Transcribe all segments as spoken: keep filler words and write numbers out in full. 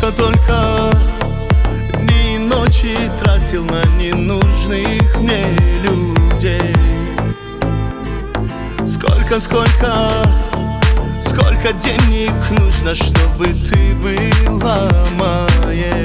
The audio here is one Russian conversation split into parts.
Сколько только дней и ночи тратил на ненужных мне людей. Сколько, сколько, сколько денег нужно, чтобы ты была моей.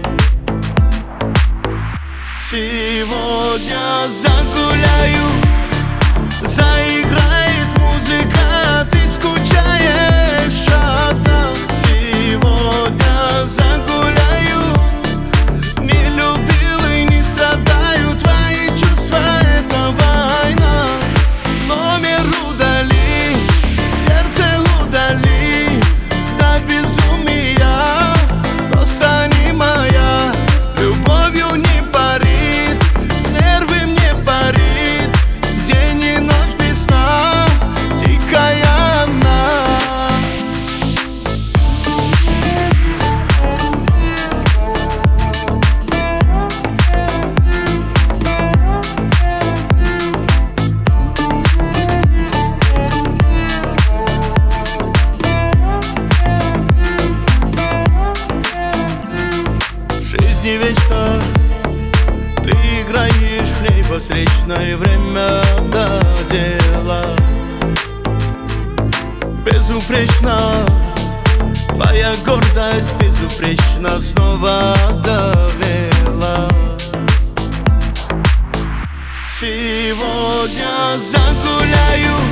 Сегодня загуляю, заиграет музыка, ты скучаешь одна. Сегодня загуляю, не любил и не страдаю, твои чувства — это война. Номер удали, сердце удали, до безумия, просто не моя. Любовью не парит, нервы мне парит, день и ночь без сна, дикая она. Жизнь не вечна, ты играешь в ней посречное время до дела. Безупречна твоя гордость, безупречно снова довела. Сегодня загуляю,